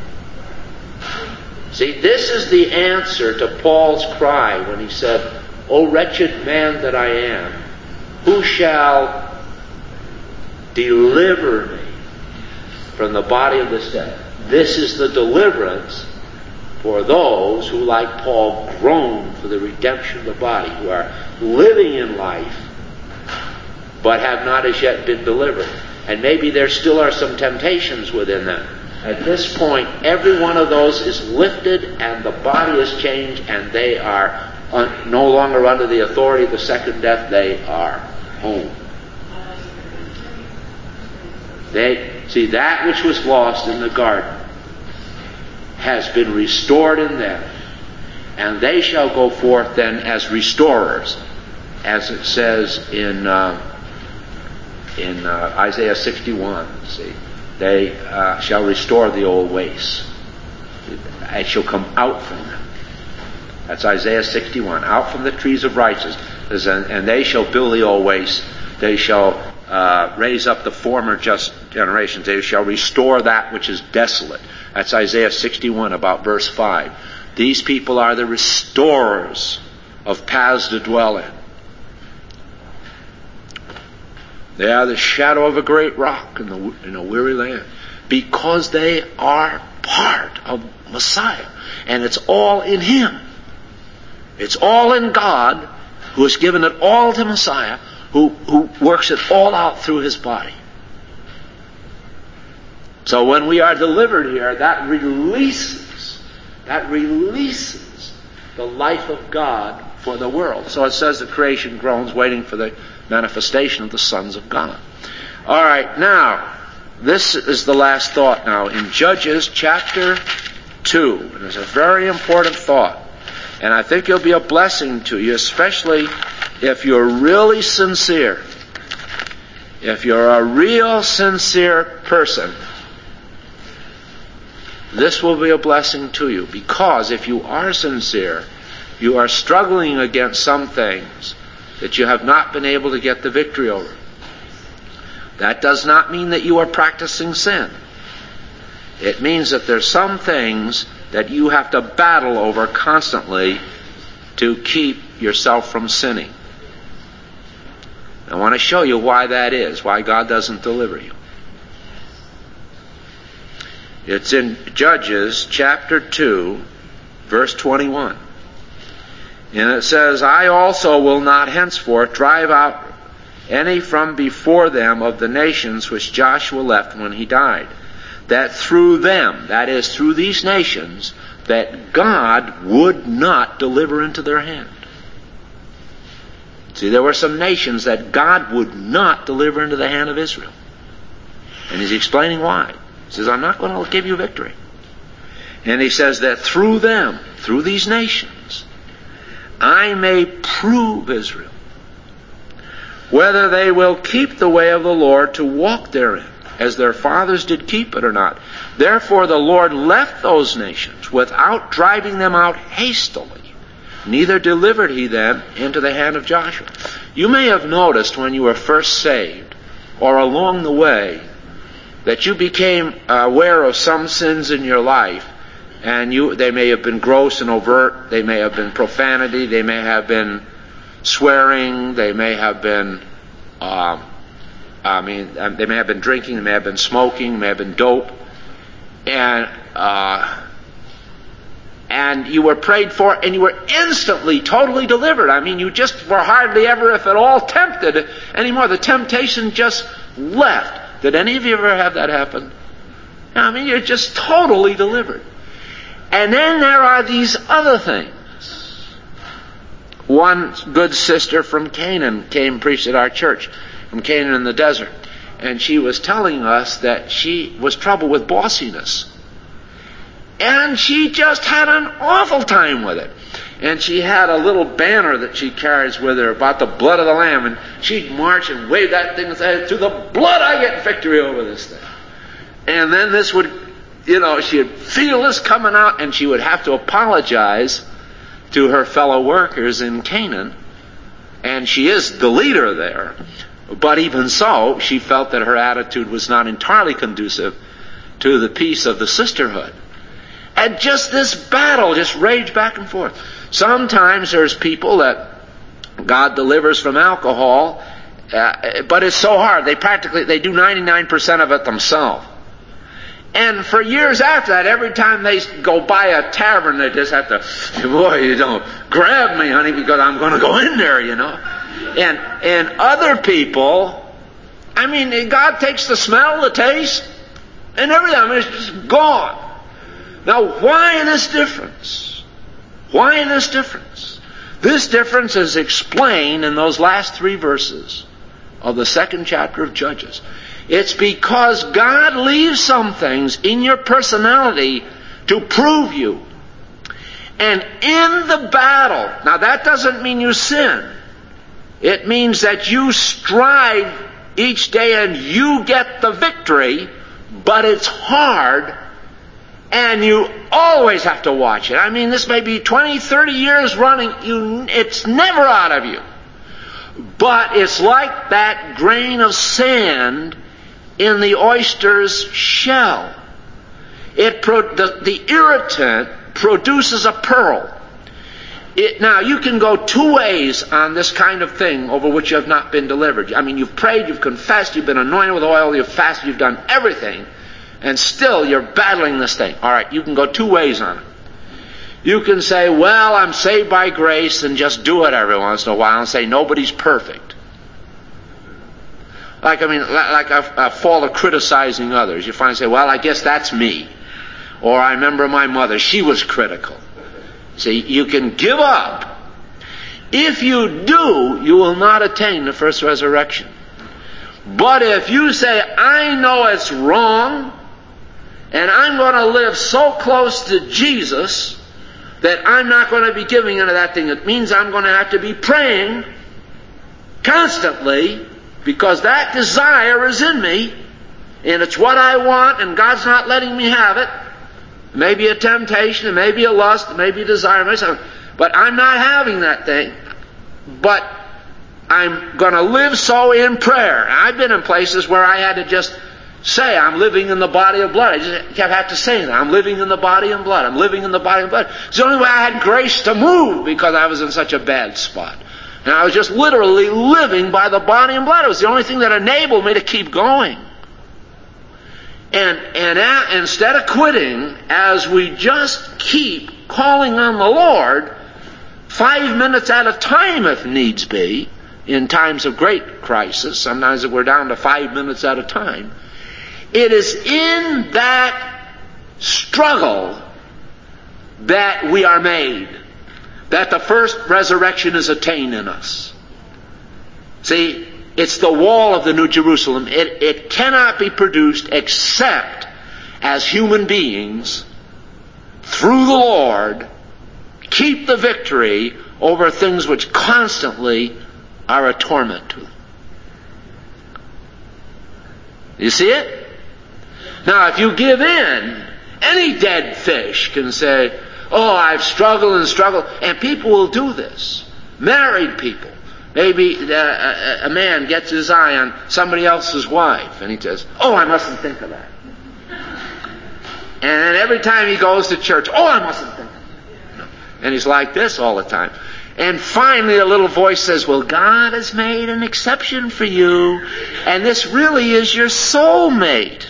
See, this is the answer to Paul's cry when he said, O wretched man that I am, who shall deliver me from the body of this death? This is the deliverance for those who, like Paul, groan for the redemption of the body, who are living in life, but have not as yet been delivered. And maybe there still are some temptations within them. At this point, every one of those is lifted and the body is changed, and they are no longer under the authority of the second death. They are home. They see that which was lost in the garden has been restored in them, and they shall go forth then as restorers, as it says in Isaiah 61. See, they shall restore the old wastes. It shall come out from them. That's Isaiah 61. Out from the trees of righteousness, and they shall build the old wastes. They shall raise up the former just generations. They shall restore that which is desolate. That's Isaiah 61, about verse 5. These people are the restorers of paths to dwell in. They are the shadow of a great rock in a weary land, because they are part of Messiah. And it's all in Him. It's all in God, who has given it all to Messiah, who works it all out through His body. So when we are delivered here, that releases the life of God for the world. So it says the creation groans, waiting for the manifestation of the sons of God. All right, now, this is the last thought now in Judges chapter 2. And it's a very important thought. And I think it'll be a blessing to you, especially if you're really sincere. If you're a real sincere person, this will be a blessing to you. Because if you are sincere, you are struggling against some things that you have not been able to get the victory over. That does not mean that you are practicing sin. It means that there's some things that you have to battle over constantly to keep yourself from sinning. I want to show you why that is, why God doesn't deliver you. It's in Judges chapter 2, verse 21. And it says, I also will not henceforth drive out any from before them of the nations which Joshua left when he died, that through them, that is, through these nations, that God would not deliver into their hand. See, there were some nations that God would not deliver into the hand of Israel. And he's explaining why. He says, I'm not going to give you victory. And he says that through them, through these nations, I may prove Israel, whether they will keep the way of the Lord to walk therein, as their fathers did keep it or not. Therefore the Lord left those nations without driving them out hastily, neither delivered he them into the hand of Joshua. You may have noticed when you were first saved, or along the way, that you became aware of some sins in your life, and they may have been gross and overt, they may have been profanity, they may have been swearing, they may have been they may have been drinking, they may have been smoking, they may have been dope, and you were prayed for, and you were instantly totally delivered. I mean, you just were hardly ever, if at all, tempted anymore. The temptation just left. Did any of you ever have that happen? I mean, you're just totally delivered. And then there are these other things. One good sister from Canaan came and preached at our church, from Canaan in the desert. And she was telling us that she was troubled with bossiness. And she just had an awful time with it. And she had a little banner that she carries with her about the blood of the Lamb. And she'd march and wave that thing and say, through the blood I get victory over this thing. And then this would, she'd feel this coming out, and she would have to apologize to her fellow workers in Canaan. And she is the leader there. But even so, she felt that her attitude was not entirely conducive to the peace of the sisterhood. And just this battle just raged back and forth. Sometimes there's people that God delivers from alcohol, but it's so hard. They do 99% of it themselves. And for years after that, every time they go by a tavern, they just have to, boy, you don't grab me, honey, because I'm going to go in there, And other people, God takes the smell, the taste, and everything. It's just gone. Now, why this difference? Why this difference? This difference is explained in those last 3 verses of the 2nd chapter of Judges. It's because God leaves some things in your personality to prove you. And in the battle, now that doesn't mean you sin. It means that you strive each day and you get the victory, but it's hard. And you always have to watch it. This may be 20, 30 years running. It's never out of you. But it's like that grain of sand in the oyster's shell. The irritant produces a pearl. Now, you can go 2 ways on this kind of thing over which you have not been delivered. You've prayed, you've confessed, you've been anointed with oil, you've fasted, you've done everything. And still you're battling this thing. All right, you can go 2 ways on it. You can say, well, I'm saved by grace, and just do it every once in a while and say nobody's perfect. Like a fault of criticizing others. You finally say, well, I guess that's me. Or I remember my mother, she was critical. See, you can give up. If you do, you will not attain the first resurrection. But if you say, I know it's wrong, and I'm going to live so close to Jesus that I'm not going to be giving into that thing, it means I'm going to have to be praying constantly, because that desire is in me, and it's what I want, and God's not letting me have it. It may be a temptation, it may be a lust, it may be a desire, but I'm not having that thing. But I'm going to live so in prayer. And I've been in places where I had to just say, I'm living in the body of blood. I just have to say that. I'm living in the body and blood. I'm living in the body and blood. It's the only way I had grace to move, because I was in such a bad spot. And I was just literally living by the body and blood. It was the only thing that enabled me to keep going. And instead of quitting, as we just keep calling on the Lord, 5 minutes at a time if needs be, in times of great crisis, sometimes we're down to 5 minutes at a time, it is in that struggle that we are made, that the first resurrection is attained in us. See, it's the wall of the New Jerusalem. It cannot be produced except as human beings, through the Lord, keep the victory over things which constantly are a torment to them. You see it? Now, if you give in, any dead fish can say, oh, I've struggled and struggled. And people will do this. Married people. Maybe a man gets his eye on somebody else's wife, and he says, oh, I mustn't think of that. And every time he goes to church, oh, I mustn't think of that. And he's like this all the time. And finally a little voice says, well, God has made an exception for you, and this really is your soulmate.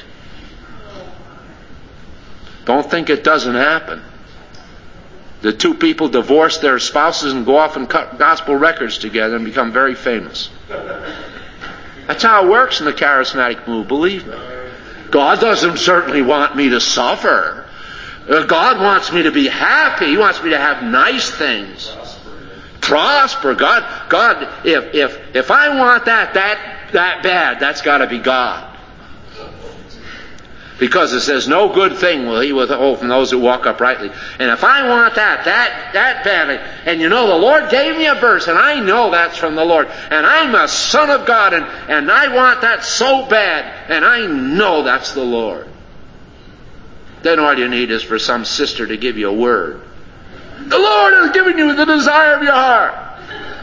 Don't think it doesn't happen. The two people divorce their spouses and go off and cut gospel records together and become very famous. That's how it works in the charismatic move, believe me. God doesn't certainly want me to suffer. God wants me to be happy. He wants me to have nice things. Prosper. God, if I want that bad, that's got to be God. Because it says, no good thing will he withhold from those who walk uprightly. And if I want that badly, and you know, the Lord gave me a verse, and I know that's from the Lord, and I'm a son of God, and I want that so bad, and I know that's the Lord. Then all you need is for some sister to give you a word. The Lord has given you the desire of your heart.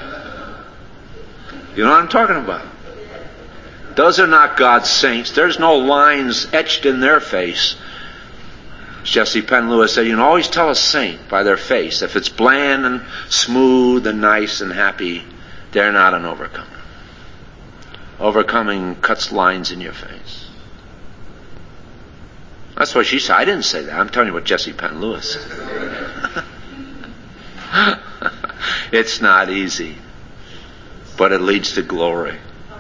You know what I'm talking about? Those are not God's saints. There's no lines etched in their face. As Jesse Penn Lewis said, you can always tell a saint by their face. If it's bland and smooth and nice and happy, they're not an overcomer. Overcoming cuts lines in your face. That's what she said. I didn't say that. I'm telling you what Jesse Penn Lewis said. It's not easy, but it leads to glory.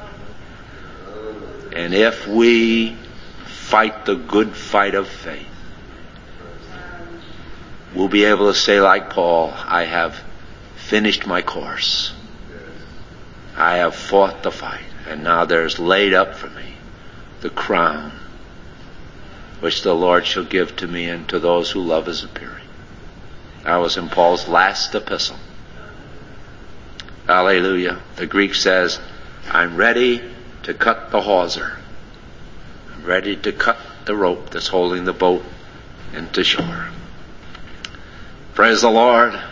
And if we fight the good fight of faith, we'll be able to say like Paul, I have finished my course. I have fought the fight, and now there's laid up for me the crown which the Lord shall give to me and to those who love his appearing. That was in Paul's last epistle. Hallelujah. The Greek says, I'm ready to cut the hawser. I'm ready to cut the rope that's holding the boat into shore. Praise the Lord.